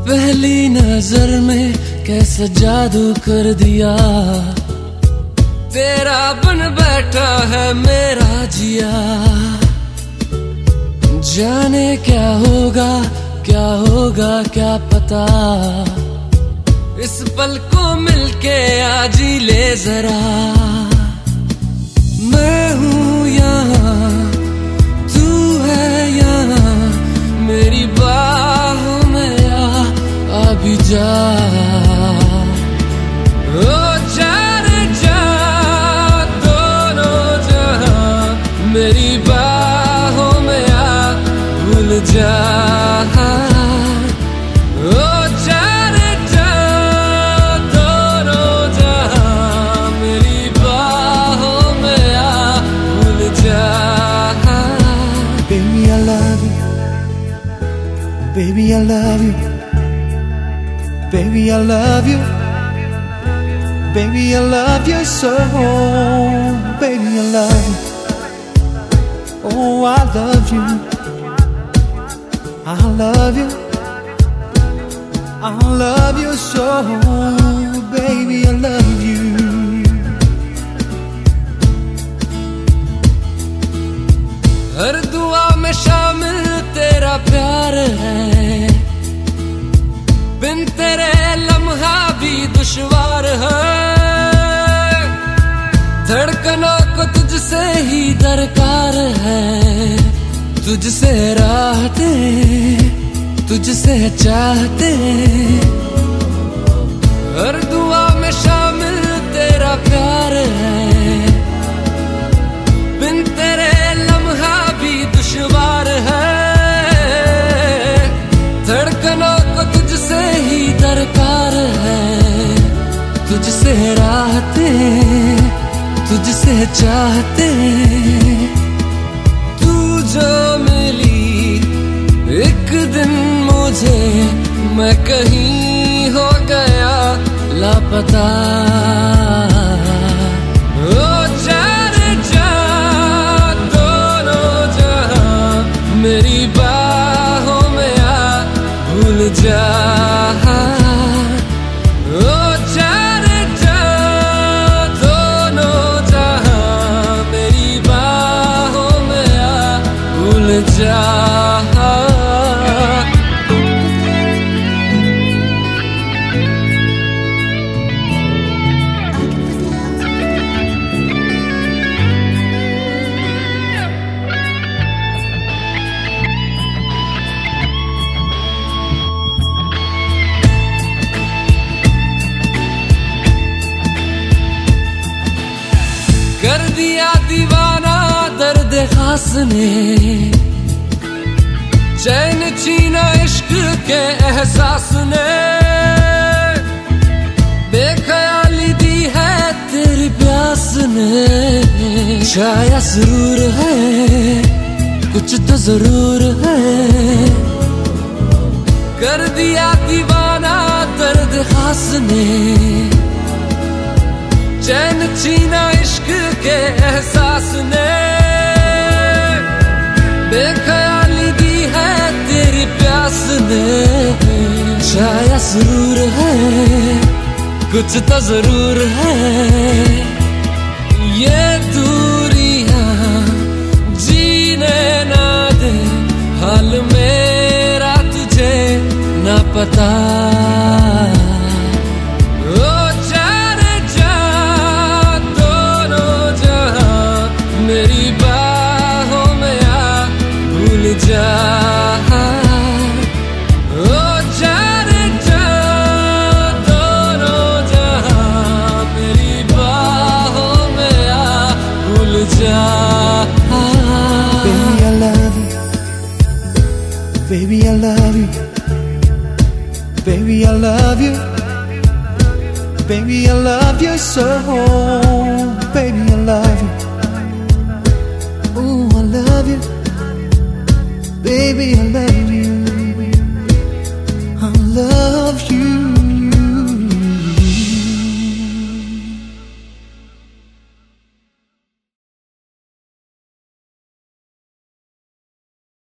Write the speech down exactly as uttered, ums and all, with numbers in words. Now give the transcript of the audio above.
पहली नजर में कैसा जादू कर दिया, तेरा बन बैठा है मेरा जिया। जाने क्या होगा क्या होगा क्या पता, इस पल को मिलके आज ही ले जरा। मैं हूँ यहाँ तू है यहाँ, मेरी बाहों में आ अभी जा। ओ जा रे जा दोनों जहां, मेरी बाहों में आ भूल जा। ओ जा रे जा दोनों जहां, मेरी बाहों में आ भूल जा। Baby I love you, baby I love you, baby I love you, baby I love you so, baby I love you, oh I love you, I love you, I love you so, baby I love you. हर दुआ में शामिल तेरा प्यार है, बिन तेरे लम्हा भी दुश्वार है। धड़कनों को तुझसे ही दरकार है, तुझसे राहते तुझसे चाहते। हर दुआ में शामिल तेरा प्यार है, बिन तेरे लम्हा भी दुश्वार है। धड़कनों को तुझसे ही दरकार है, तुझसे राहते तुझसे चाहते। तू जो मिली एक दिन मुझे, मैं कहीं हो गया लापता। ओ जा रे जा दोनों जहां, मेरी बाहों में आ भूल जा। ओ जा रे जा दोनों जहां, मेरी बाहों में आ भूल जा। कर दिया दीवाना दर्द खास ने, चैन छीना इश्क के एहसास ने। बेख्याली दी है तेरी प्यास ने, शायद जरूर है कुछ तो जरूर है। कर दिया दीवाना दर्द खास ने, चैन छीना इश्क के एहसास ने। बेख्याली दी है तेरी प्यास ने, शायद जरूर है कुछ तो जरूर है। ये दूरियां जीने ना दे, हाल मेरा तुझे ना पता। मेरी बाहों में आ भूल जा। ओ जा रे जा दोनों जहां, मेरी बाहों में आ भूल जा। Baby I love you, baby I love you, baby I love you, baby I love you so, baby I love you. Ooh, I love you, baby, I love you.